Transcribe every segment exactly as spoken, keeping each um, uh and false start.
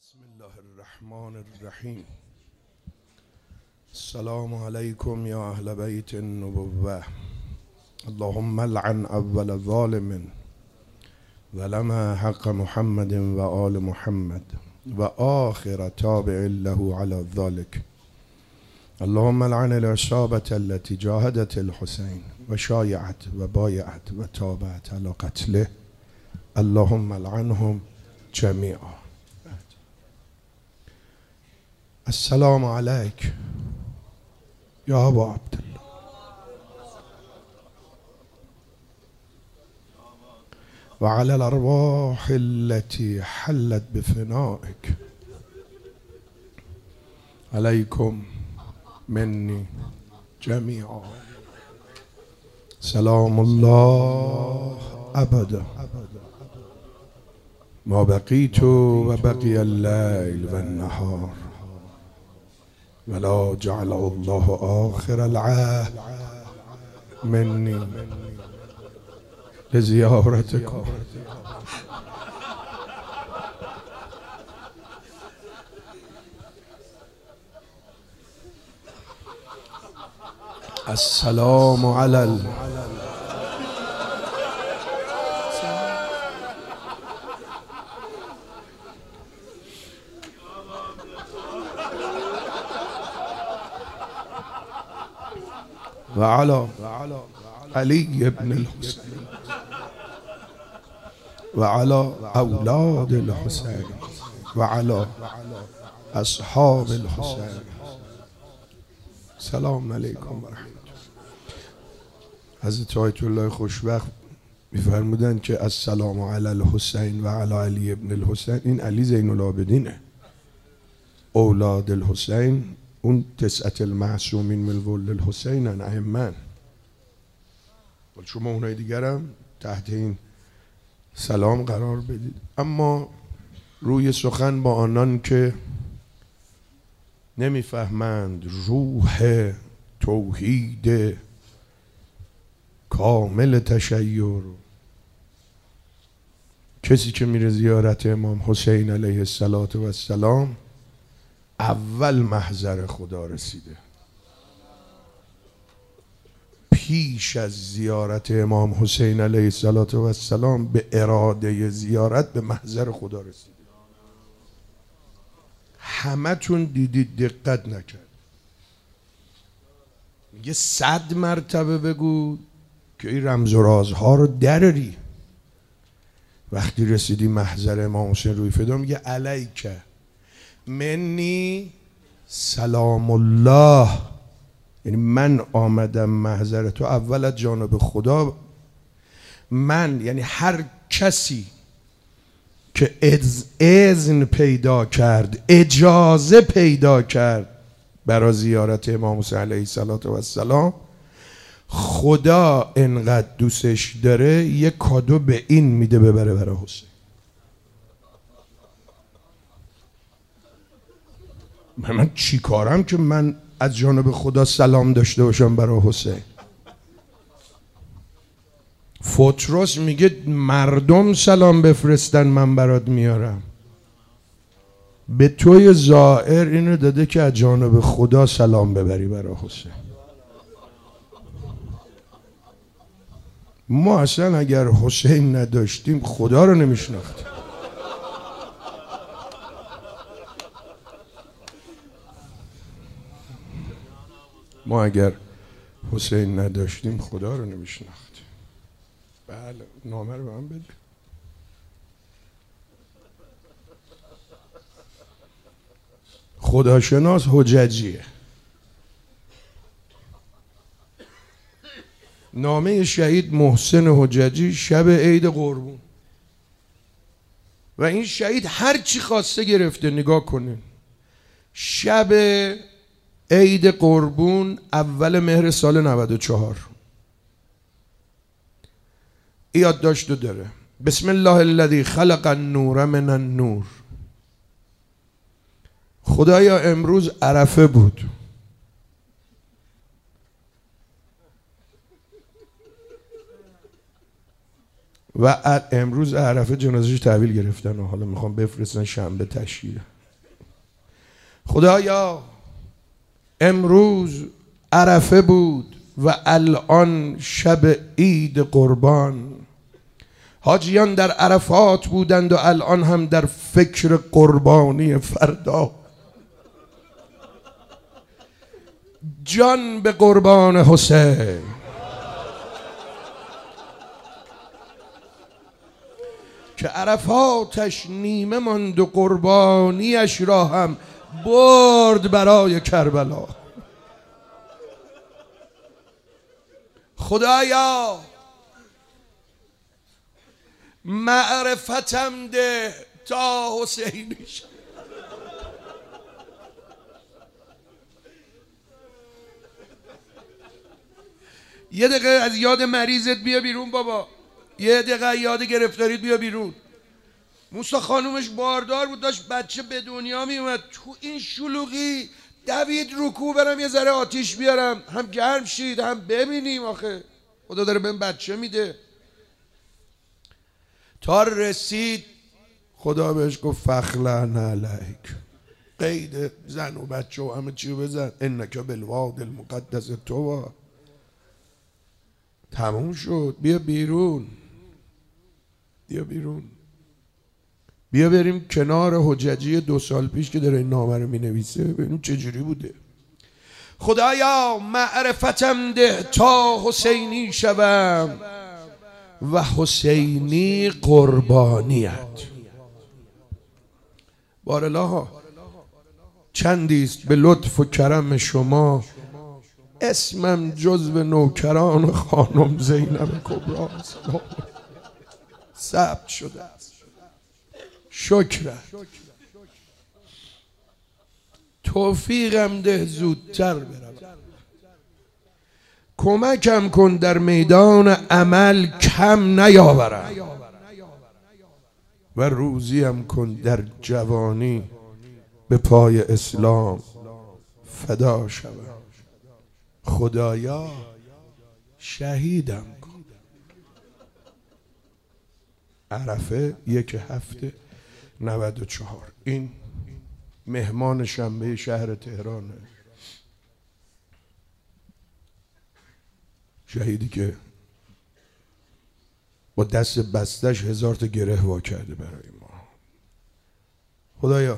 بسم الله الرحمن الرحیم. السلام علیکم یا اهل بیت النبوة. اللهم لعن اول ظالم ظلم حق محمد و آل محمد و آخر تابع له على ذلك. اللهم لعن العصابة التي جاهدت الحسين و شایعت و بایعت و تابعت على قتله. اللهم لعنهم جميعا. السلام عليك يا أبا عبد الله وعلى الأرواح التي حلت بفنائك. عليكم مني جميعا سلام الله أبدا ما بقيت وبقي الليل والنهار ولا جعل الله آخر العهد مني لزيارتكم. السلام على ال... وعلى علي بن الحسين وعلى أولاد الحسين وعلى أصحاب الحسين. سلام علیکم و رحمت. حضرت آیت الله خوشبخت میفرمودن که السلام علی الحسین و علی علی ابن الحسین. این علی زین العابدینه. اولاد الحسین اون تسعت المعصومین من ولد الحسین ائمه. شما اونای دیگرم تحت این سلام قرار بدید. اما روی سخن با آنان که نمیفهمند روح توحید کامل تشیع، کسی که میره زیارت امام حسین علیه السلام اول محضر خدا رسیده. پیش از زیارت امام حسین علیه السلام به اراده زیارت به محضر خدا رسیده. همه تون دیدید، دقت نکرد. میگه صد مرتبه بگو که این رمز و رازها رو دراری. وقتی رسیدی محضر امام حسین روی فدا میگه علیک منی سلام الله. یعنی من آمدم محضر تو اول از جانب خدا. من یعنی هر کسی که اذن پیدا کرد، اجازه پیدا کرد برای زیارت امام حسین علیه السلام، خدا انقدر دوستش داره یک کادو به این میده ببره برای حسین. من چی کارم که من از جانب خدا سلام داشته باشم برای حسین؟ فوتروس میگه مردم سلام بفرستن من برات میارم. به توی ظاهر اینو داده که از جانب خدا سلام ببری برای حسین. ما اصلا اگر حسین نداشتیم خدا رو نمیشناختیم. ما اگر حسین نداشتیم خدا رو نمیشناختیم. بله، نامه رو به من بده. خداشناس حججیه. نامه شهید محسن حججی شب عید قربون. و این شهید هر چی خواسته گرفته. نگاه کنین، شب عید قربون اول مهر سال نود و چهار یادداشتو داره. بسم الله الذی خلق النور من النور. خدایا امروز عرفه بود. و امروز عرفه جنازه‌اش تحویل گرفتن و حالا میخوام بفرستن شنبه تشییع. خدایا امروز عرفه بود و الان شب عید قربان. حاجیان در عرفات بودند و الان هم در فکر قربانی فردا. جان به قربان حسین. که عرفاتش نیمه ماند و قربانیش را هم برد برای کربلا. خدایا معرفتم ده تا حسینیش. یه دقیقه از یاد مریضت بیا بیرون بابا، یه دقیقه یاد گرفتاریت بیا بیرون. موسی خانومش باردار بود، داشت بچه به دنیا می اومد. تو این شلوغی دوید رکوع برم یه ذره آتیش بیارم، هم گرم شید هم ببینیم. آخه خدا داره بهم بچه میده. تا رسید خدا بهش گفت فخلعن علیک، قید زن و بچه و همه چیو بزن، انک بالواد المقدس طوی. تموم شد. بیا بیرون، بیا بیرون، بیا بریم کنار حججی دو سال پیش که داره این نامه رو می نویسه ببینیم چجوری بوده. خدایا معرفتم ده تا حسینی شوم و حسینی قربانیت. بارالله چندیست به لطف و کرم شما، اسمم جزو نوکران خانم زینب کبری ثبت شده است. شکر. توفیقم ده زودتر برم، کمکم کن در میدان عمل کم نیاورم و روزیم کن در جوانی به پای اسلام فدا شوم. خدایا شهیدم کن. عرفه یک هفته نود و چهار. این مهمان شنبه شهر تهرانه، شهیدی که با دست بستش هزار تا گره وا کرده برای ما. خدایا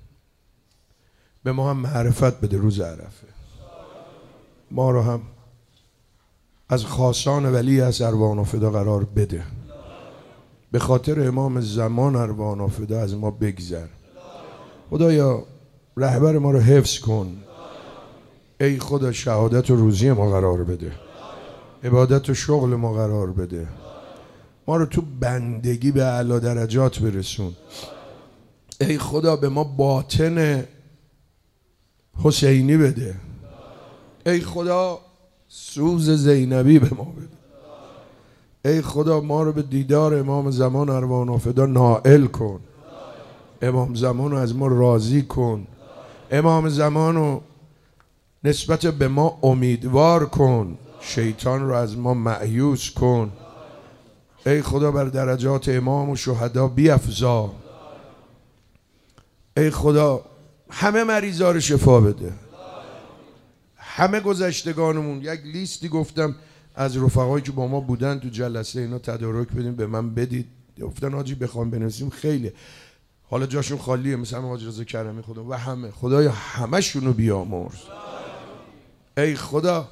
به ما هم معرفت بده روز عرفه، ما رو هم از خاصان ولی از اروان و فدا قرار بده. به خاطر امام زمان اروان و فدا از ما بگذر. خدایا رهبر ما رو حفظ کن. ای خدا شهادت و روزی ما قرار بده، عبادت و شغل ما قرار بده، ما رو تو بندگی به اعلی درجات برسون. ای خدا به ما باطن حسینی بده. ای خدا سوز زینبی به ما بده. ای خدا ما رو به دیدار امام زمان اروان و فدا نائل کن. امام زمان رو از ما راضی کن. امام زمان رو نسبت به ما امیدوار کن. شیطان رو از ما مأیوس کن. ای خدا بر درجات امام و شهدا بیفزا. ای خدا همه مریضا رو شفا بده. همه گذشتگانمون. یک لیستی گفتم از رفقایی که با ما بودن تو جلسه اینا تدارک بدیم به من بدید. گفتن حاجی بخوام بنویسیم خیلی حالا جاشون خالیه، مثلا حاج رضا کرمی خدا و همه. خدایا همه شونو بیامرز. ای خدا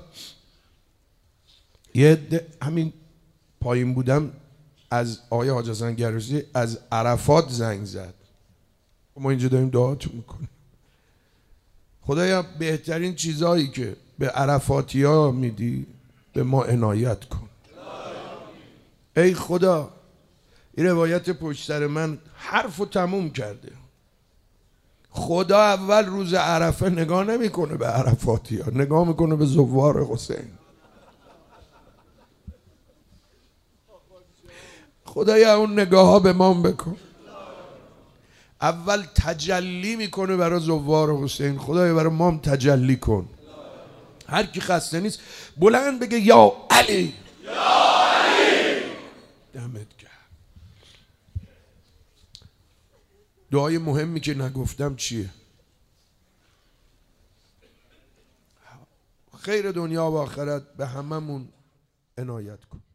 یه همین پایین بودم از آقای حاج حسن گروسی از عرفات زنگ زد. ما اینجا داریم دعاتون میکنیم. خدایا بهترین چیزایی که به عرفاتی ها میدی به ما عنایت کن. ای خدا این روایت پشت سر من حرفو تموم کرده. خدا اول روز عرفه نگاه نمیکنه به عرفاتی ها، نگاه میکنه به زوار حسین. خدایا اون نگاه ها به ما بکن. اول تجلی میکنه برای زوار حسین. خدایا برای ما هم تجلی کن. هر کی خسته نیست بلند بگه یا علی، یا علی. دمت گرم. دعای مهمی که نگفتم چیه؟ خیر دنیا و آخرت به هممون عنایت کن.